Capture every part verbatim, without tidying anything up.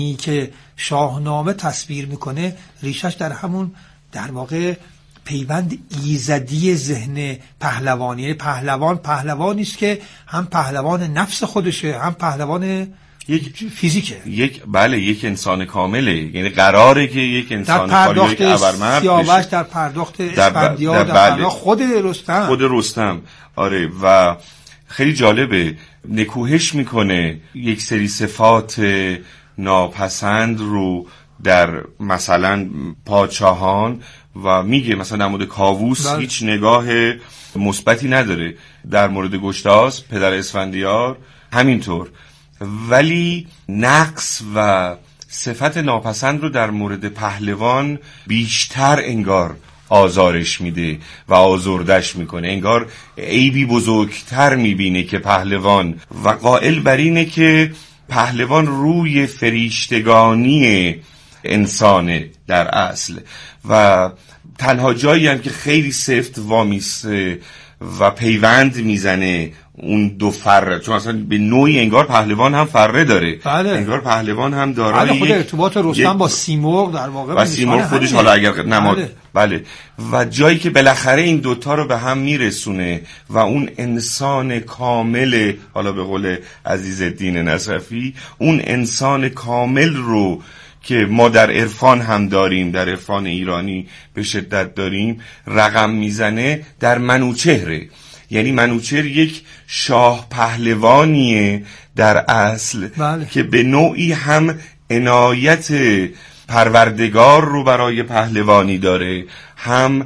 این که شاهنامه تصویر میکنه ریشش در همون در واقع پیوند ایزدی ذهن پهلوانی. پهلوان پهلوانی است که هم پهلوان نفس خودشه، هم پهلوان یک فیزیکه. یک بله یک انسان کامله. یعنی قراره که یک انسان کامل یک ابرمرد سیاوش در پرداخت اسفندیار، در, در پرداخت خود رستم خود رستم آره. و خیلی جالبه، نکوهش میکنه یک سری صفات ناپسند رو در مثلا پادشاهان و میگه مثلا در مورد کاووس بله. هیچ نگاه مثبتی نداره، در مورد گشتاسپ پدر اسفندیار همینطور، ولی نقص و صفت ناپسند رو در مورد پهلوان بیشتر انگار آزارش میده و آزردش میکنه، انگار عیبی بزرگتر میبینه که پهلوان و قائل بر اینه که پهلوان روی فریشتگانی انسانه در اصل و تنها جایی هم که خیلی سفت وامیسته و پیوند میزنه اون دو فره، چون اصلا به نوعی انگار پهلوان هم فره داره بله. انگار پهلوان هم داره بله خود ارتباط رستم با سیمرغ در واقع و سیمرغ خودش حالا اگر نماد بله. بله و جایی که بالاخره این دوتا رو به هم میرسونه و اون انسان کامل، حالا به قول عزیزالدین نصفی، اون انسان کامل رو که ما در عرفان هم داریم، در عرفان ایرانی به شدت داریم، رقم میزنه در منوچهره. یعنی منوچهر یک شاه پهلوانیه در اصل بله. که به نوعی هم عنایت پروردگار رو برای پهلوانی داره، هم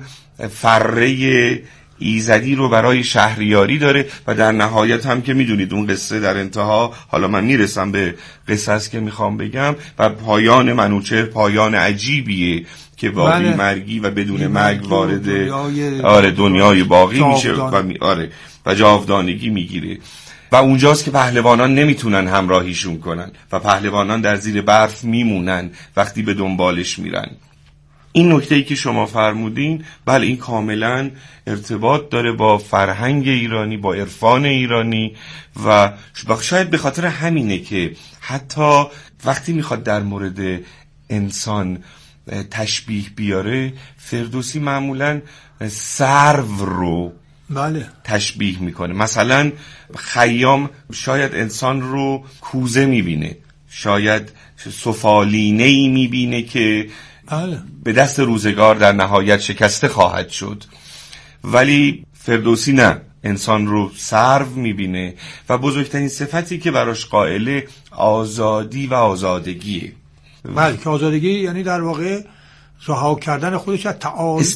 فره ایزدی رو برای شهریاری داره و در نهایت هم که میدونید اون قصه در انتها، حالا من میرسم به قصص که میخوام بگم، و پایان منوچهر پایان عجیبیه که با بله. بیمرگی و بدون مرگ وارد دنیای آره دنیای باقی میشه و می آره و جاودانگی میگیره و اونجاست که پهلوانان نمیتونن همراهیشون کنن و پهلوانان در زیر برف میمونن وقتی به دنبالش میرن. این نکته‌ای که شما فرمودین بله این کاملا ارتباط داره با فرهنگ ایرانی، با عرفان ایرانی و شاید به خاطر همینه که حتی وقتی میخواد در مورد انسان تشبیه بیاره، فردوسی معمولاً سرو رو بله. تشبیه میکنه. مثلا خیام شاید انسان رو کوزه میبینه، شاید سفالینه‌ای میبینه که بله. به دست روزگار در نهایت شکسته خواهد شد، ولی فردوسی نه، انسان رو سرو میبینه و بزرگترین صفتی که براش قائله آزادی و آزادگیه. بله که آزادگی یعنی در واقع رها کردن خودش از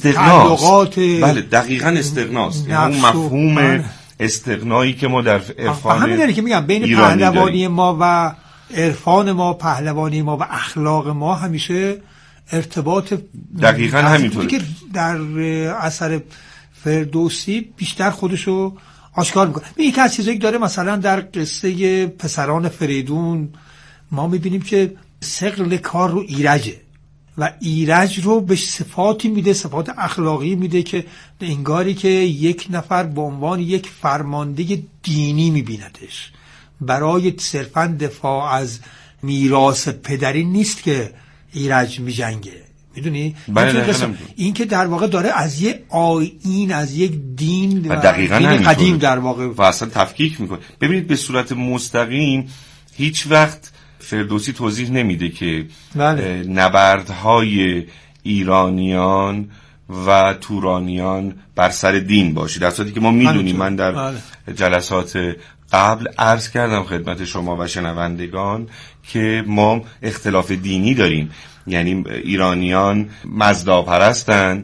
تعلقات بله دقیقاً استغناست، اون مفهوم بله. استغنایی که ما در عرفان همین داره که میگم بین پهلوانی ما و عرفان ما، پهلوانی ما و اخلاق ما همیشه ارتباط دقیقاً همینطوره که در اثر فردوسی بیشتر خودشو آشکار میکنه. یکی از چیزایی که داره مثلا در قصه پسران فریدون ما میبینیم که ثقل کار رو ایرجه و ایرج رو به صفاتی میده، صفات اخلاقی میده که انگاری که یک نفر به عنوان یک فرمانده دینی میبیندش، برای صرفا دفاع از میراث پدری نیست که ایرج میجنگه. میدونی این که در واقع داره از یک آیین، از یک دین و, و دین قدیم در واقع و اصلا تفکیک میکنه. ببینید به صورت مستقیم هیچ وقت فردوسی توضیح نمیده که بله. نبردهای ایرانیان و تورانیان بر سر دین باشه، در صورتی که ما میدونیم. من در بله. جلسات قبل عرض کردم خدمت شما و شنوندگان که ما اختلاف دینی داریم، یعنی ایرانیان مزداپرستن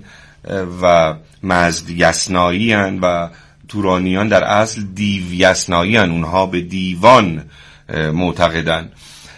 و مزد یسنایی هن و تورانیان در اصل دیو یسنایی هن، اونها به دیوان معتقدن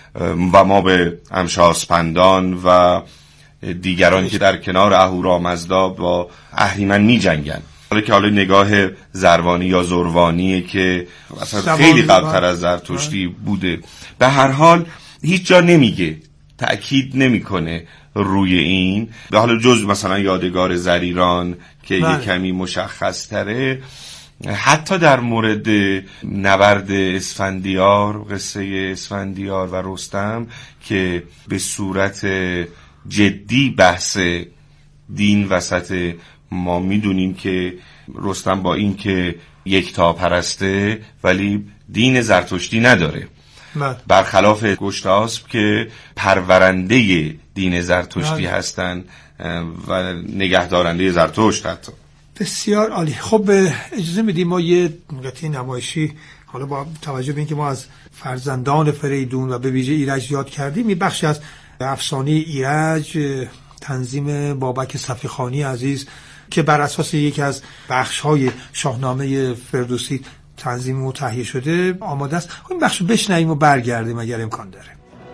و ما به امشاسپندان و دیگران که در کنار اهورامزدا با اهریمن می جنگن. حالا که حالا نگاه زروانی یا زروانیه که اصلا خیلی قبلتر از زرتشتی بوده. به هر حال هیچ جا نمیگه، تأکید نمیکنه روی این، به حال جز مثلا یادگار زریران که یک کمی مشخص تره حتی در مورد نبرد اسفندیار، قصه اسفندیار و رستم که به صورت جدی بحث دین وسط، ما میدونیم که رستم با این که یکتا پرسته ولی دین زرتشتی نداره، برخلاف گشتاسپ که پرورنده دین زرتشتی هستن و نگهدارنده زرتشت حتی. بسیار عالی. خب اجازه میدیم ما یه قطعه نمایشی، حالا با توجه به اینکه ما از فرزندان فریدون و به ویژه ایرج یاد کردیم، این بخشی از افسانه ایرج تنظیم بابک صفیخانی عزیز که بر اساس یکی از بخش‌های شاهنامه فردوسی تنظیم و تهیه شده آماده است. این بخشو بشنویم و برگردیم اگر امکان داره.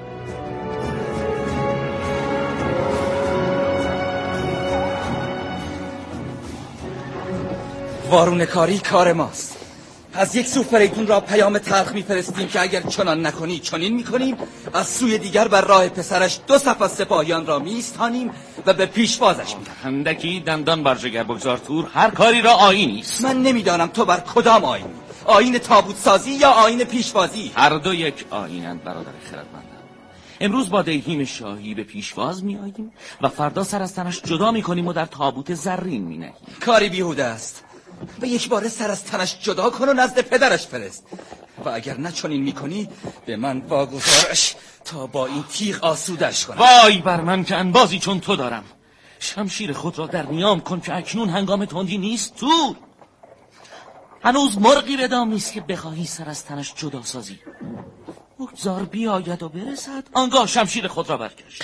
وارونه کاری کار ماست. از یک سو فریدون را پیام تلخ میفرستیم که اگر چنان نکنی چنین میکنیم، از سوی دیگر بر راه پسرش دو صف از سپاهیان را میستانیم و به پیشوازش میدیم. اندکی دندان بر جگر بگذار تور، هر کاری را آیینی است. من نمیدانم تو بر کدام آیینی، آیین تابوت سازی یا آیین پیشوازی؟ هر دو یک آیینند برادر خردمندم. امروز با دیهیم شاهی به پیشواز می آییم و فردا سر از تنش جدا می کنیم و در تابوت زرین می نهیم. کاری بیهوده است. به یک بار سر از تنش جدا کن و نزد پدرش فرست، و اگر نه چنین می کنی به من واگذارش تا با این تیغ آسودش کنم. وای بر من که انبازی چون تو دارم. شمشیر خود را در نیام کن که اکنون هنگام تندی نیست. تو هنوز مرغی به دام نیست که بخواهی سر از تنش جدا سازی. بگذار بیاید و برسد، آنگاه شمشیر خود را برکش.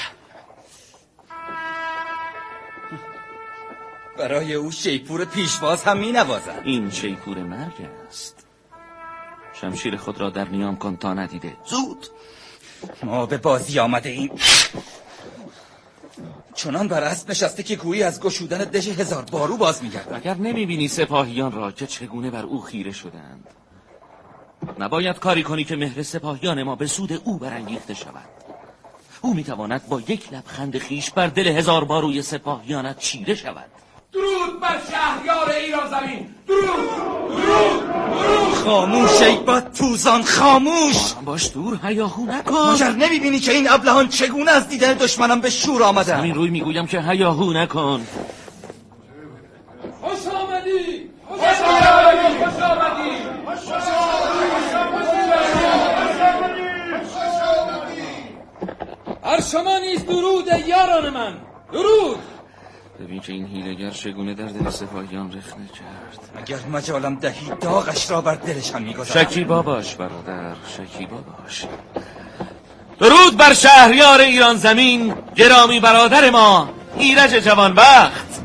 برای او شیپور پیشواز هم می نوازد. این شیپور مرگ است. شمشیر خود را در نیام کن تا ندیده. زود. ما به بازی آمده ایم. چنان بر اسب نشسته که گویی از گشودن دژ هزار بارو باز می‌گردد. اگر نمی‌بینی سپاهیان را که چگونه بر او خیره شدند، نباید کاری کنی که مهر سپاهیان ما به سود او برانگیخته شود. او می‌تواند با یک لبخند خیش بر دل هزار باروی سپاهیانت چیره شود. درود بر شهریار ایران زمین. درود درود درود. خاموش ای بد پوزان، خاموش باش، دور هیاهو نکن. مگر نمی‌بینی که این ابلهان چگونه از دیدن دشمنان به شور آمدند؟ همین روی میگویم که هیاهو نکن. خوش آمدی، خوش آمدی، خوش آمدی، خوش آمدی. هر شما نیز درود یاران من. درود. ببین که این حیله‌گر چگونه در دل سپاهیان رخنه کرد. اگر مجالم دهی داغش را بر دلشان می‌گذارم. شکیبا باش برادر، شکیبا باش. درود بر شهریار ایران زمین، گرامی برادر ما ایرج جوانبخت.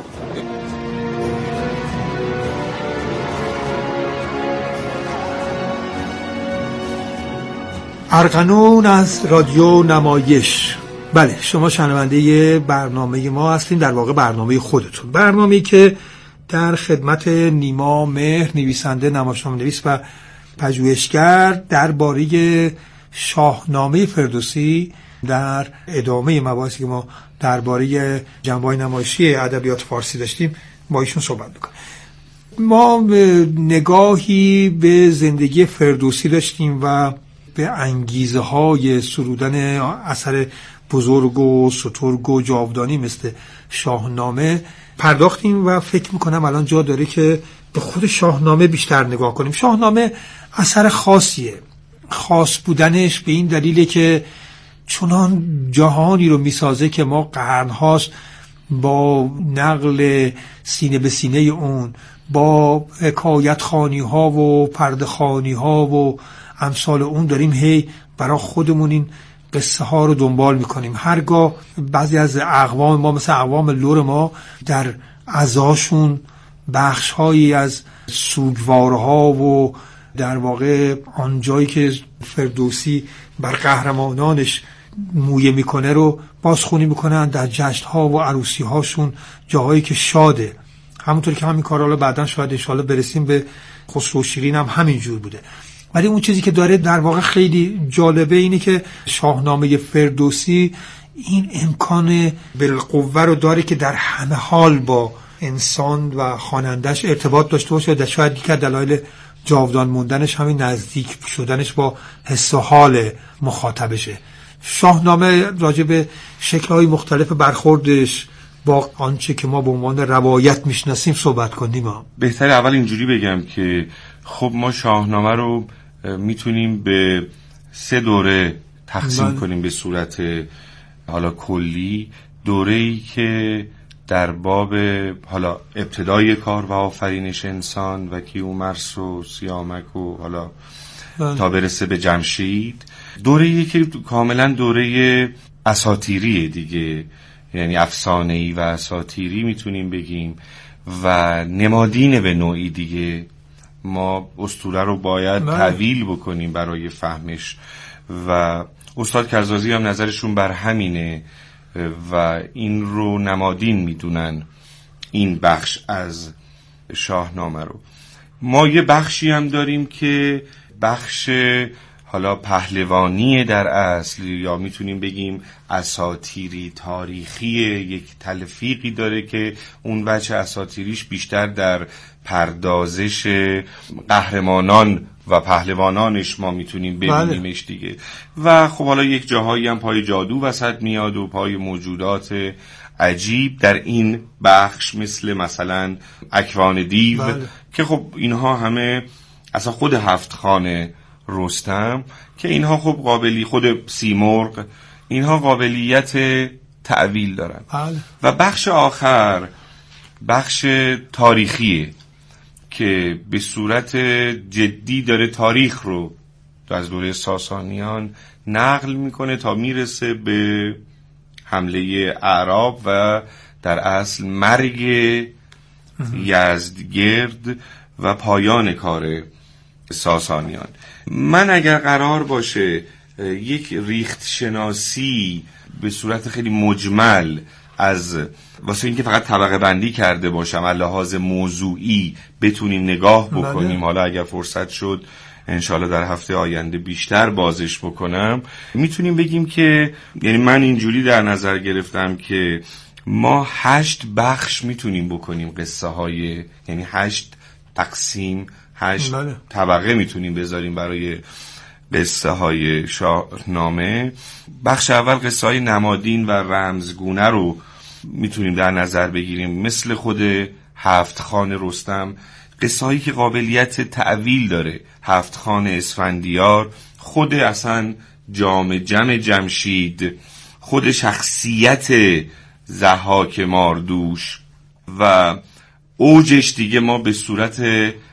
ارغنون از رادیو نمایش. بله، شما شنونده برنامه ما هستین، در واقع برنامه خودتون، برنامه‌ای که در خدمت نیما مهر، نویسنده، نمایشنامه نویس و پژوهشگر درباره شاهنامه فردوسی در ادامه مباحثی که ما درباره جنبه‌های نمایشی ادبیات فارسی داشتیم با ایشون صحبت می‌کنیم. ما نگاهی به زندگی فردوسی داشتیم و به انگیزه های سرودن اثر بزرگ و سترگ و جاودانی مثل شاهنامه پرداختیم و فکر میکنم الان جا داره که به خود شاهنامه بیشتر نگاه کنیم. شاهنامه اثر خاصیه. خاص بودنش به این دلیله که چنان جهانی رو میسازه که ما قرنهاست با نقل سینه به سینه اون، با حکایت خانی ها و پرده خانی ها و امثال اون داریم هی برای خودمون این قصه ها رو دنبال میکنیم. هرگاه بعضی از اقوام ما مثل اقوام لور ما در عزاشون بخش هایی از سوگوارها و در واقع آنجایی که فردوسی بر قهرمانانش مویه میکنه رو بازخوانی میکنن، در جشن ها و عروسی هاشون جاهایی که شاده. همونطور که همین کارا رو بعداً شاید انشاءالله برسیم به خسرو و شیرین هم همین جور بوده. ولی اون چیزی که داره در واقع خیلی جالبه اینه که شاهنامه فردوسی این امکان بالقوه رو داره که در همه حال با انسان و خواننده‌اش ارتباط داشته باشه و شاید یک از دلایل جاودان موندنش همین نزدیک شدنش با حس و حال مخاطبشه. شاهنامه راجع به شکل‌های مختلف برخوردش با آنچه که ما به عنوان روایت میشناسیم صحبت کنیم. هم بهتره اول اینجوری بگم که خب ما شاهنامه رو میتونیم به سه دوره تقسیم من... کنیم به صورت حالا کلی. دوره‌ای که در باب حالا ابتدای کار و آفرینش انسان و کیومرث و سیامک و حالا من... تا برسه به جمشید. دوره‌ای که کاملا دوره اساطیریه دیگه، یعنی افسانه‌ای و اساطیری میتونیم بگیم و نمادینه به نوعی دیگه. ما اسطوره رو باید تعویل بکنیم برای فهمش و استاد کرزازی هم نظرشون بر همینه و این رو نمادین میدونن این بخش از شاهنامه رو. ما یه بخشی هم داریم که بخش حالا پهلوانی در اصل، یا میتونیم بگیم اساطیری تاریخی، یک تلفیقی داره که اون وجه اساطیریش بیشتر در پردازش قهرمانان و پهلوانانش ما میتونیم ببینیمش دیگه. و خب حالا یک جاهایی هم پای جادو وسط میاد و پای موجودات عجیب در این بخش، مثل مثلا اکوان دیو. بله. که خب اینها همه اصلا خود هفت خانه رستم که اینها خب قابلی، خود سیمرغ، اینها قابلیت تعویل دارن. بله. و بخش آخر بخش تاریخیه که به صورت جدی داره تاریخ رو از دوره ساسانیان نقل میکنه تا میرسه به حمله اعراب و در اصل مرگ یزدگرد و پایان کار ساسانیان. من اگر قرار باشه یک ریخت شناسی به صورت خیلی مجمل از واسه اینکه فقط طبقه بندی کرده باشم از لحاظ موضوعی بتونیم نگاه بکنیم، حالا اگر فرصت شد انشالله در هفته آینده بیشتر بازش بکنم، میتونیم بگیم که یعنی من اینجوری در نظر گرفتم که ما هشت بخش میتونیم بکنیم قصه های، یعنی هشت تقسیم، هشت بله. طبقه میتونیم بذاریم برای قصه های شاهنامه. بخش اول قصه های نمادین و رمزگونه رو میتونیم در نظر بگیریم، مثل خود هفت خان رستم، قصه هایی که قابلیت تعویل داره. هفت خان اسفندیار، خود اصلا جام جم جمشید، خود شخصیت ضحاک ماردوش و اوجش دیگه ما به صورت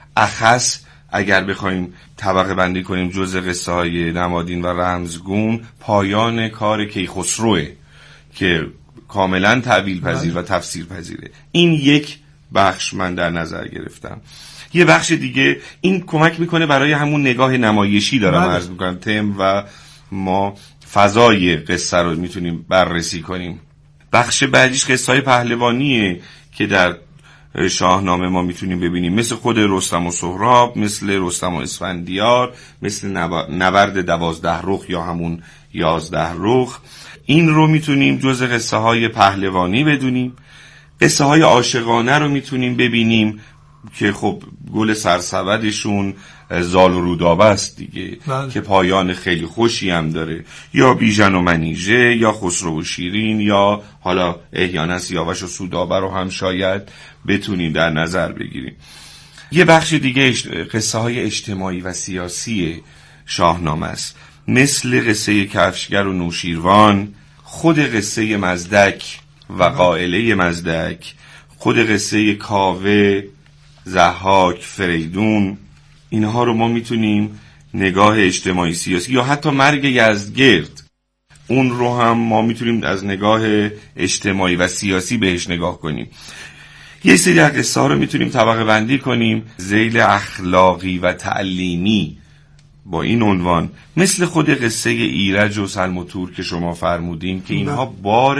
اخص اگر بخوایم طبقه بندی کنیم جزء قصه های نمادین و رمزگون، پایان کار کیخسروه که کاملا تعویل پذیر و تفسیر پذیره. این یک بخش من در نظر گرفتم. یه بخش دیگه این کمک میکنه برای همون نگاه نمایشی دارم عرض میکنم تم و ما فضای قصه رو میتونیم بررسی کنیم. بخش بعدیش قصه های پهلوانیه که در شاهنامه ما میتونیم ببینیم، مثل خود رستم و سهراب، مثل رستم و اسفندیار، مثل نبرد دوازده رخ یا همون یازده رخ. این رو میتونیم جزء قصه های پهلوانی بدونیم. قصه های عاشقانه رو میتونیم ببینیم که خب گل سرسبدشون زال و رودابه است دیگه بله. که پایان خیلی خوشی هم داره، یا بیژن و منیژه، یا خسرو و شیرین، یا حالا احیانا سیاوش و سودابه رو هم شاید بتونیم در نظر بگیریم. یه بخش دیگه قصه های اجتماعی و سیاسی شاهنامه است، مثل قصه کفشگر و نوشیروان، خود قصه مزدک و قائله مزدک، خود قصه کاوه، ضحاک، فریدون. اینها رو ما میتونیم نگاه اجتماعی سیاسی، یا حتی مرگ یزدگرد، اون رو هم ما میتونیم از نگاه اجتماعی و سیاسی بهش نگاه کنیم. یه سری از قصه ها رو میتونیم طبقه بندی کنیم ذیل اخلاقی و تعلیمی با این عنوان، مثل خود قصه ایرج و سلم و تور که شما فرمودین که اینها بار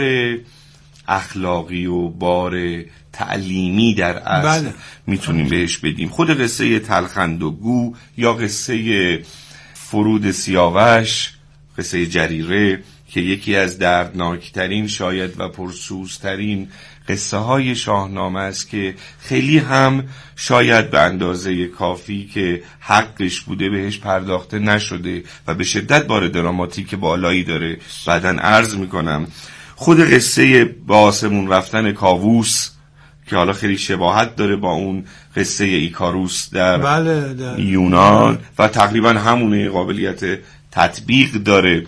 اخلاقی و بار تعلیمی در اصل بله. میتونیم بهش بدیم. خود قصه تلخند و گو، یا قصه فرود سیاوش، قصه جریره، که یکی از دردناکترین شاید و پرسوزترین قصه های شاهنامه است که خیلی هم شاید به اندازه کافی که حقش بوده بهش پرداخته نشده و به شدت بار دراماتیک بالایی داره. بعداً عرض میکنم خود قصه با آسمون رفتن کاووس که حالا خیلی شباهت داره با اون قصه ایکاروس در, بله در یونان و تقریبا همونه، قابلیت تطبیق داره.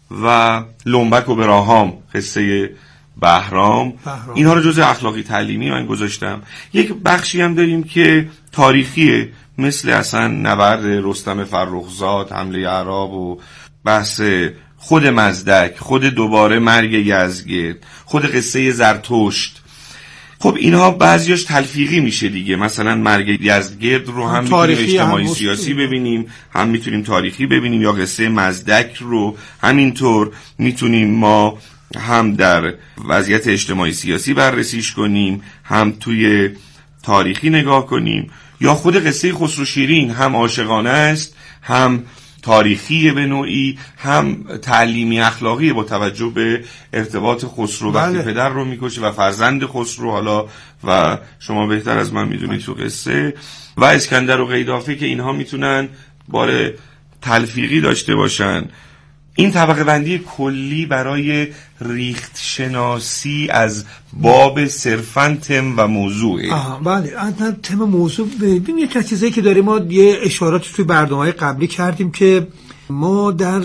و لنبک و براهام قصه بهرام, بهرام. اینها رو جزء اخلاقی تعلیمی من گذاشتم. یک بخشی هم داریم که تاریخیه، مثل اصلا نبرد رستم فرخزاد، حمله اعراب و بحث خود مزدک، خود دوباره مرگ یزدگرد، خود قصه زرتشت. خب اینها بعضیاش تلفیقی میشه دیگه، مثلا مرگ یزدگرد رو هم میتونیم اجتماعی هم سیاسی ببینیم، هم میتونیم تاریخی ببینیم، یا قصه مزدک رو همینطور میتونیم ما هم در وضعیت اجتماعی سیاسی بررسیش کنیم، هم توی تاریخی نگاه کنیم. یا خود قصه خسرو شیرین هم عاشقانه است، هم تاریخی به نوعی، هم تعلیمی اخلاقی با توجه به ارتباط خسرو وقتی بله. پدر رو میکشه و فرزند خسرو، حالا و شما بهتر از من میدونید تو قصه، و اسکندر و قیدافه که اینها میتونن بار تلفیقی داشته باشن. این طبقه بندی کلی برای ریخت شناسی از باب صرفاً تم و موضوعه. آها بله، از تم موضوع ببین یک از چیزایی که داریم، ما یه اشارات توی برنامه‌های قبلی کردیم که ما در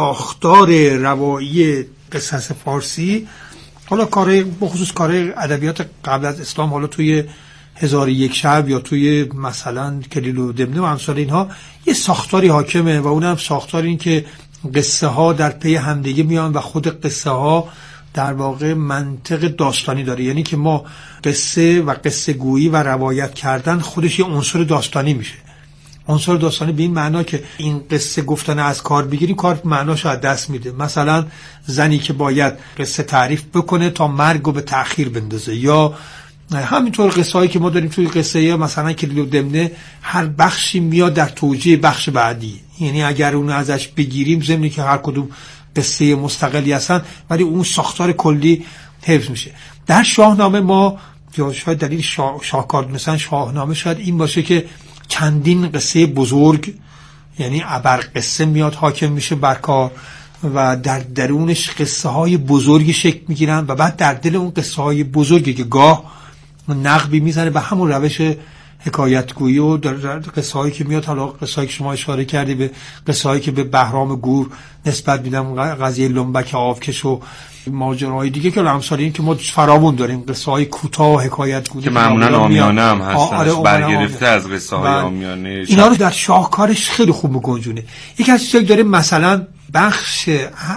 ساختار روایی قصص فارسی، حالا کارهای بخصوص کارهای ادبیات قبل از اسلام، حالا توی هزار یک شب یا توی مثلا کلیل و دمنه و امثال اینها، یه ساختاری حاکمه و اونم ساختار این که قصه ها در پی همدیگه میان و خود قصه ها در واقع منطق داستانی داره. یعنی که ما قصه و قصه گویی و روایت کردن خودش یه عنصر داستانی میشه. عنصر داستانی به این معنا که این قصه گفتن از کار بگیریم، کار معناش از دست میده. مثلا زنی که باید قصه تعریف بکنه تا مرگو به تأخیر بندازه، یا همینطور قصه هایی که ما داریم توی قصه مثلا کلیل و دمنه، هر بخشی میاد در توجیه بخش بعدی. یعنی اگر اون ازش بگیریم، ضمن که هر کدوم قصه مستقلی هستن، ولی اون ساختار کلی حفظ میشه. در شاهنامه ما، یا شاید دلیل شاه، شاهکار دونستن شاهنامه شاید این باشه که چندین قصه بزرگ، یعنی ابر قصه میاد حاکم میشه بر کار و در درونش قصه های بزرگی شکل میگیرن و بعد در دل اون قصه های بزرگی که گاه نقبی میزنه به همون روش حکایتگویی و در قصه هایی که میاد، حالا قصه هایی که شما اشاره کردی به قصه هایی که به بهرام گور نسبت میدم، قضیه لنبک آبکش و ماجراهای دیگه که امثال این که ما فراوون داریم، قصه های کوتاه و حکایتگویی که معمولا عامیانه هم هستن، برگرفته از قصه های عامیانه. اینا رو در شاهکارش خیلی خوب میگنجونه. یکی از چیزایی داره، مثلا بخش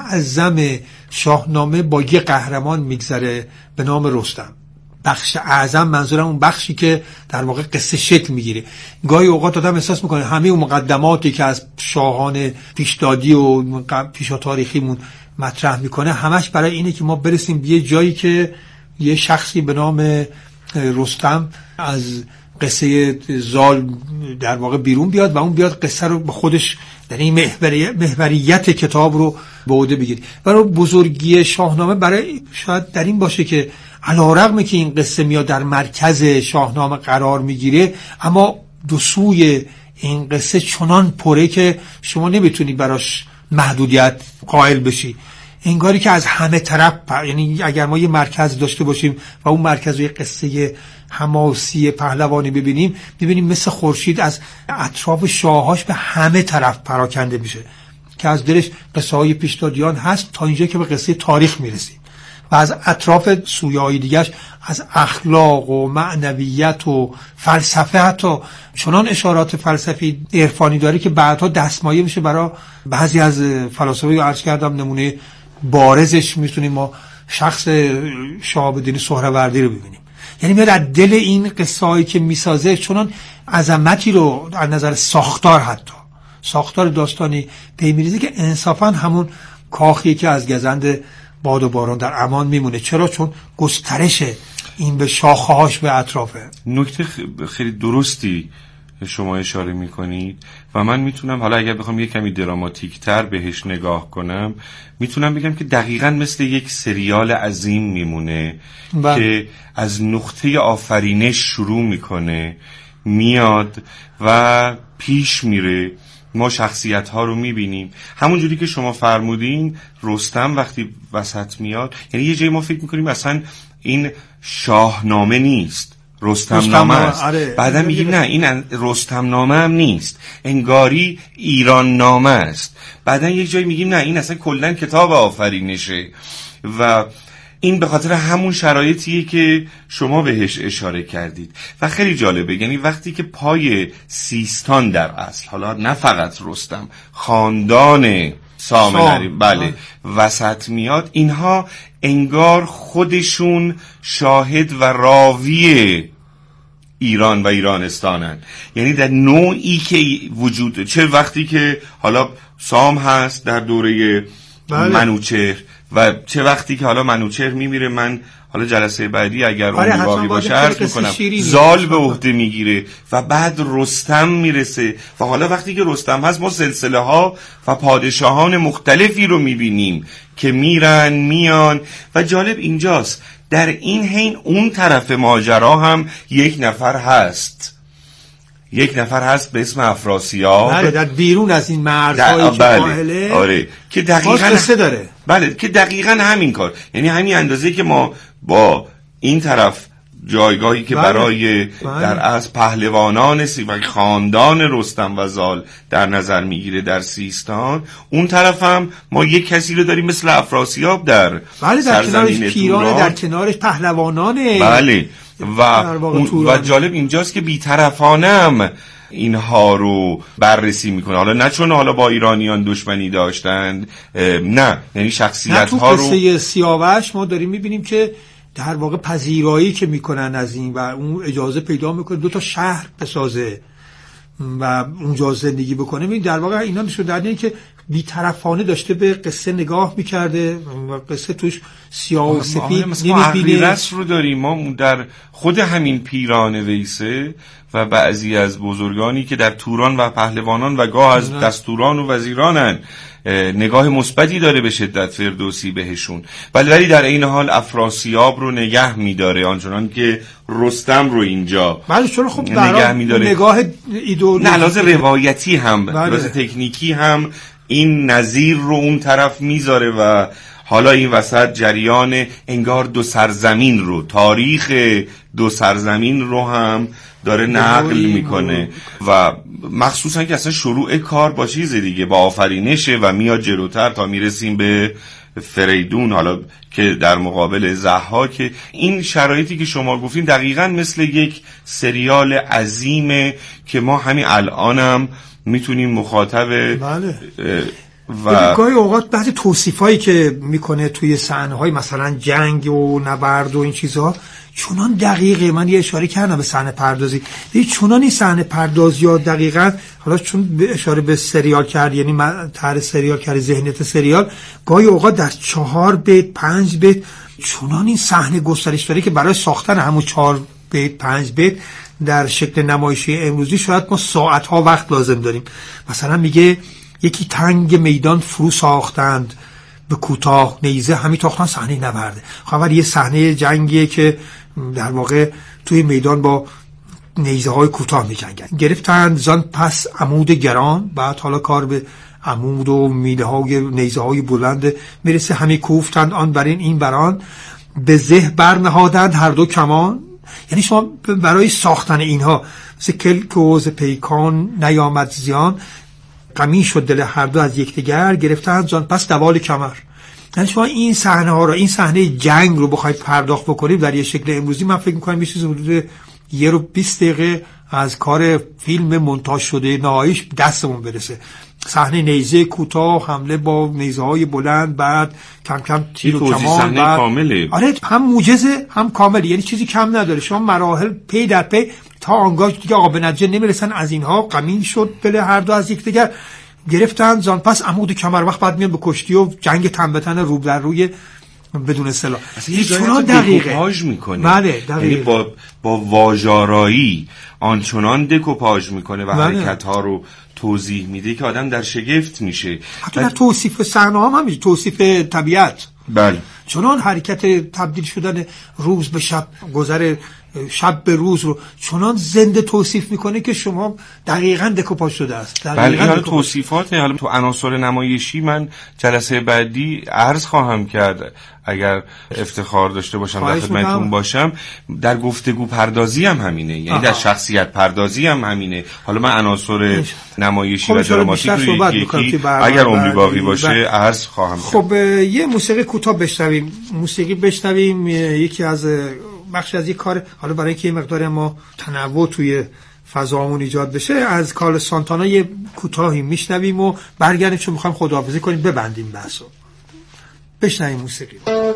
اعظم شاهنامه با یه قهرمان میگذره به نام رستم. بخش اعظم منظورم اون بخشی که در واقع قصه شکل میگیره. گاهی اوقات آدم احساس میکنه همه اون مقدماتی که از شاهان پیشدادی و پیشا تاریخیمون مطرح میکنه، همش برای اینه که ما برسیم به یه جایی که یه شخصی به نام رستم از قصه زال در واقع بیرون بیاد و اون بیاد قصه رو به خودش، در این محوریت کتاب رو به عهده بگیره. برای بزرگی شاهنامه برای شاید در این باشه که علی‌رغم که این قصه میاد در مرکز شاهنامه قرار میگیره، اما دو سوی این قصه چنان پره که شما نمیتونی براش محدودیت قائل بشی. انگاری که از همه طرف، یعنی اگر ما یه مرکز داشته باشیم و اون مرکز رو یه قصه حماسی پهلوانی ببینیم، ببینیم مثل خورشید از اطراف شاهاش به همه طرف پراکنده میشه که از دلش قصه های پیشدادیان هست تا اینجا که به قصه تاریخ میرسیم و از اطراف سویه‌های دیگرش از اخلاق و معنویت و فلسفه، حتی چنان اشارات فلسفی عرفانی داره که بعدها دستمایه میشه برای بعضی از فلاسفه. عرض کردم نمونه بارزش میتونیم ما شخص شهاب الدین سهروردی رو ببینیم. یعنی میاد از دل این قصه هایی که میسازه چنان عظمتی رو از نظر ساختار، حتی ساختار داستانی پی میریزه که انصافا همون کاخی که از گزند باد و باران در امان میمونه. چرا؟ چون گسترش این به شاخه‌هاش به اطرافه. نکته خیلی درستی شما اشاره میکنید و من میتونم حالا اگر بخوام یه کمی دراماتیک تر بهش نگاه کنم میتونم بگم که دقیقاً مثل یک سریال عظیم میمونه بله. که از نقطه آفرینش شروع میکنه میاد و پیش میره، ما شخصیت ها رو میبینیم همون جوری که شما فرمودین. رستم وقتی وسط میاد یعنی یه جایی ما فکر میکنیم اصلا این شاهنامه نیست، رستم نامه است. بعدا میگیم نه این رستم نامه هم نیست، انگاری ایران نامه است. بعدا یک جایی میگیم نه این اصلا کلا کتاب آفرینشه. و این به خاطر همون شرایطیه که شما بهش اشاره کردید و خیلی جالبه. یعنی وقتی که پای سیستان در اصل، حالا نه فقط رستم، خاندان سامنری بله وسط میاد، اینها انگار خودشون شاهد و راوی ایران و ایرانستانن. یعنی در نوعی که وجود، چه وقتی که حالا سام هست در دوره بله. منوچهر و چه وقتی که حالا منوچهر میمیره، من حالا جلسه بعدی اگر اون واقعی باشه عرض میکنم زال به عهده میگیره و بعد رستم میرسه و حالا وقتی که رستم هست ما سلسله ها و پادشاهان مختلفی رو میبینیم که میرن میان. و جالب اینجاست در این حین اون طرف ماجرا هم یک نفر هست، یک نفر هست به اسم افراسیاب. بله در بیرون از این مرزهای بله. آره که دقیقاً قصه داره. بله که دقیقاً همین کار، یعنی همین اندازه که ما با این طرف جایگاهی که بله. برای بله. در از پهلوانان و خاندان رستم و زال در نظر میگیره در سیستان، اون طرف هم ما یک کسی رو داریم مثل افراسیاب در بله در کنارش پیران، در کنارش پهلوانان بله و و جالب اینجاست که بی‌طرفانه اینها رو بررسی میکنه. حالا نه چون حالا با ایرانیان دشمنی داشتند، نه یعنی شخصیت ها رو تو قصه سیاوش ما داریم میبینیم که در واقع پذیرایی که میکنن از این و اون اجازه پیدا میکنه دو تا شهر بسازه و اونجا زندگی بکنه. این در واقع اینا نشون دادن که بی‌طرفانه داشته به قصه نگاه میکرده و قصه توش سیاه و سفید نمیبینه. رس رو داریم ما در خود همین پیران ویسه و بعضی از بزرگانی که در توران و پهلوانان و گاه از دستوران و وزیرانن نگاه مثبتی داره به شدت فردوسی بهشون، ولی ولی در این حال افراسیاب رو نگه میداره آنچنان که رستم رو اینجا بله چون خب نگه میداره. نگاه ایدئولوژی نه لازم روایتی هم بله. لازم تکنیکی هم این نظیر رو اون طرف میذاره و حالا این وسط جریان انگار دو سرزمین رو، تاریخ دو سرزمین رو هم داره نقل میکنه و مخصوصا که اصلا شروع کار با چیز دیگه با آفرینشه و میاد جلوتر تا میرسیم به فریدون، حالا که در مقابل ضحاک. این شرایطی که شما گفتین دقیقاً مثل یک سریال عظیمه که ما همین الانم میتونیم مخاطب بله. و گاهی اوقات بعضی توصیفایی که میکنه توی صحنه‌های مثلا جنگ و نبرد و این چیزها چونان دقیقه، من یه اشاره کردم به صحنه پردازی، دیگه چونان این صحنه پردازی ها دقیقاً، حالا چون اشاره به سریال کرد یعنی من طرح سریال کرد ذهنیت سریال، گاهی اوقات در چهار بیت پنج بیت چونان این صحنه گسترش داره که برای ساختن همون چهار بیت پنج بیت در شکل نمایشی امروزی شاید ما ساعت‌ها وقت لازم داریم. مثلا میگه یکی تنگ میدان فرو ساختند به کوتاه نیزه همی تاختن، صحنه نبرده. خبر یه صحنه جنگیه که در واقع توی میدان با نیزه های کوتاه می جنگن. گرفتند زان پس عمود گران، بعد حالا کار به عمود و میله های نیزه های بلند میرسه، همی کوفتند آن برین این بران، به زه برنهادند هر دو کمان. یعنی شما برای ساختن اینها مثل کلک و ز پیکان نیامد زیان، غمی شد دل هر دو از یکدیگر، گرفتند زان پس دوال کمر. یعنی شما این صحنه ها رو، این صحنه جنگ رو بخواید پرداخت بکنید در یه شکل امروزی، من فکر می‌کنم یه چیز حدود یه رو بیست دقیقه از کار فیلم مونتاژ شده نهاییش دستمون برسه. صحنه نیزه کوتاه، حمله با نیزه های بلند، بعد کم کم تیر و کمان، بعد کامله. آره هم موجزه هم کامل، یعنی چیزی کم نداره. شما مراحل پی در پی تا آنگاه دیگه آقا به نتیجه نمیرسن از اینها، غمین شد دل هر دو از یکدیگر، گرفتن زان پس عمود کمر. وقت بعد میان به کشتی و جنگ تن به تن رو در روی بدون سلاح. چنان دقیقاژ میکنه. بله دقیقاً. یعنی با با واژارایی آنچنان دکوپاژ میکنه و حرکت ها رو توضیح میده که آدم در شگفت میشه. حتی در توصیف صحنه هم همین، توصیف طبیعت. بله. چنان حرکت تبدیل شدن روز به شب، گذر شب به روز رو چنان زنده توصیف میکنه که شما دقیقاً دکوپاژ شده است. بله حالا توصیفات، حالا تو عناصر نمایشی من جلسه بعدی عرض خواهم کرد اگر افتخار داشته باشم در خدمتتون باشم. در گفتگو پردازی هم همینه، یعنی آها. در شخصیت پردازی هم همینه. حالا من عناصر نمایشی و دراماتیک رو یکی یکی اگر عمری باقی باشه عرض خواهم کرد. خب یه موسیقی کوتاه بشنویم. موسیقی بشنویم یکی از بخش از یک کار، حالا برای اینکه یه مقدار ما تنوع توی فضامون ایجاد بشه، از کارلوس سانتانا یه کوتاهی میشنویم و برگردیم چون میخوایم خداحافظی کنیم، ببندیم بحثو. بشنویم موسیقی.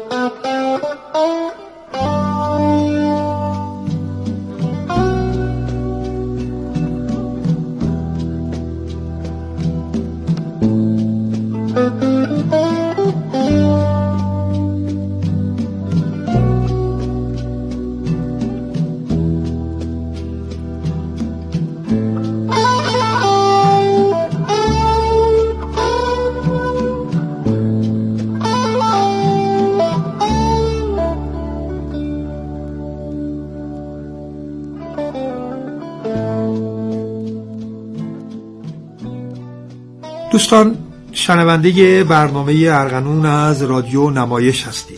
دوستان شنونده برنامه ارغنون از رادیو نمایش هستید.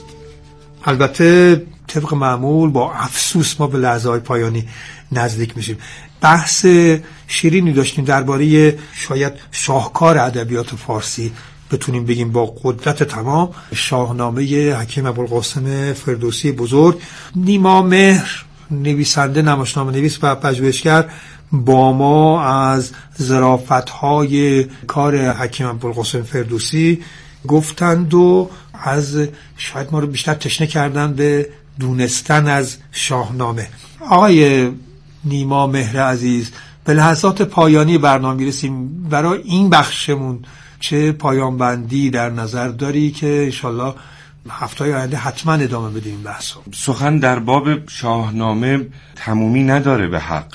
البته طبق معمول با افسوس ما به لحظه‌های پایانی نزدیک میشیم. بحث شیرینی داشتیم درباره شاید شاهکار ادبیات فارسی، بتونیم بگیم با قدرت تمام، شاهنامه حکیم ابوالقاسم فردوسی بزرگ. نیما مهر نویسنده، نمایشنامه نویس و پژوهشگر با ما از ظرافت‌های کار حکیم ابوالقاسم فردوسی گفتند و از شاید ما رو بیشتر تشنه کردن به دونستن از شاهنامه. آقای نیما مهر عزیز، به لحظات پایانی برنامه میرسیم. برای این بخشمون چه پایان بندی در نظر داری که انشالله هفته‌های آینده حتما ادامه بدیم بحثو؟ سخن در باب شاهنامه تمومی نداره به حق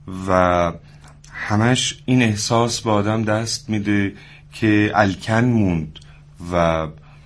و همش این احساس به آدم دست میده که الکن موند و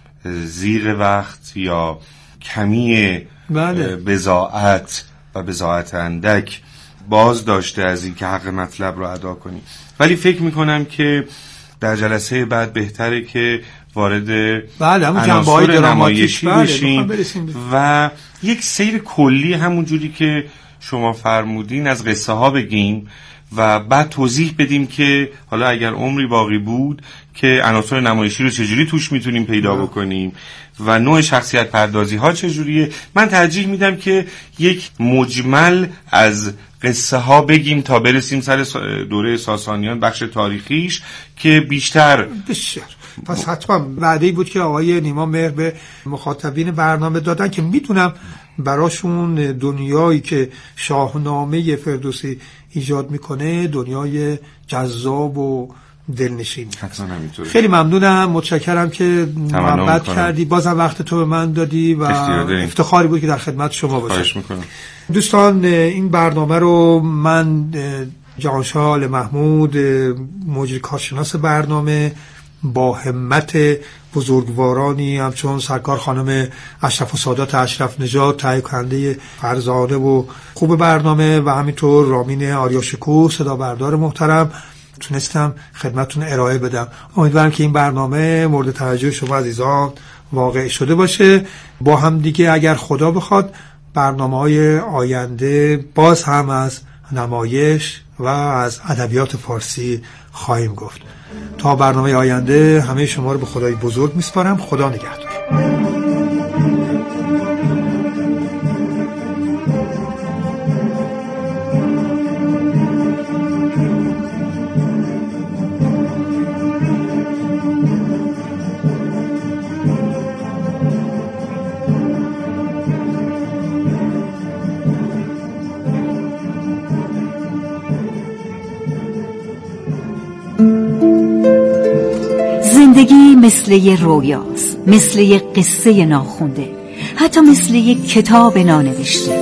زیغ وقت یا کمی بله. بضاعت و بضاعت اندک باز داشته از این که حق مطلب رو ادا کنی. ولی فکر میکنم که در جلسه بعد بهتره که وارد بله عناصر نمایشی بشیم و یک سیر کلی همون جوری که شما فرمودین از قصه ها بگیم و بعد توضیح بدیم که حالا اگر عمری باقی بود که عناصر نمایشی رو چجوری توش میتونیم پیدا بکنیم و نوع شخصیت پردازی ها چجوریه. من ترجیح میدم که یک مجمل از قصه ها بگیم تا برسیم سر دوره ساسانیان، بخش تاریخیش که بیشتر بسیار. پس حتما وعده‌ای بود که آقای نیما مهر به مخاطبین برنامه دادن که میتونم براشون دنیایی که شاهنامه فردوسی ایجاد میکنه دنیای جذاب و دلنشین. خیلی ممنونم، متشکرم که محبت کردی، بازم وقت تو به من دادی و افتخاری بود که در خدمت شما باشم. دوستان این برنامه رو من جهانشاه آل محمود، مجری کارشناس برنامه، با همت بزرگوارانی همچون سرکار خانم اشرف و سادات اشرف نژاد، تهیه کننده فرزانه و خوب برنامه، و همینطور رامین آریاشکوه صدا بردار محترم، تونستم خدمتتون ارائه بدم. امیدوارم که این برنامه مورد توجه شما عزیزان واقع شده باشه. با هم دیگه اگر خدا بخواد برنامه‌های آینده باز هم از نمایش و از ادبیات فارسی خواهیم گفت. تا برنامه آینده همه شما رو به خدای بزرگ میسپارم. خدا نگهدار. زندگی مثل یه رویاست، مثل یه قصه ناخونده، حتی مثل یه کتاب نانوشته.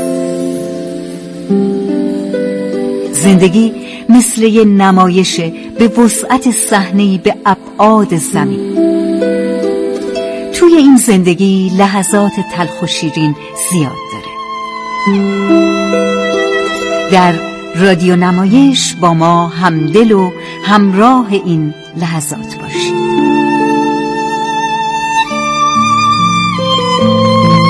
زندگی مثل یه نمایشه به وسعت صحنه‌ای به ابعاد زمین. توی این زندگی لحظات تلخ و شیرین زیاد داره. در رادیو نمایش با ما همدل و همراه این لحظات باشید.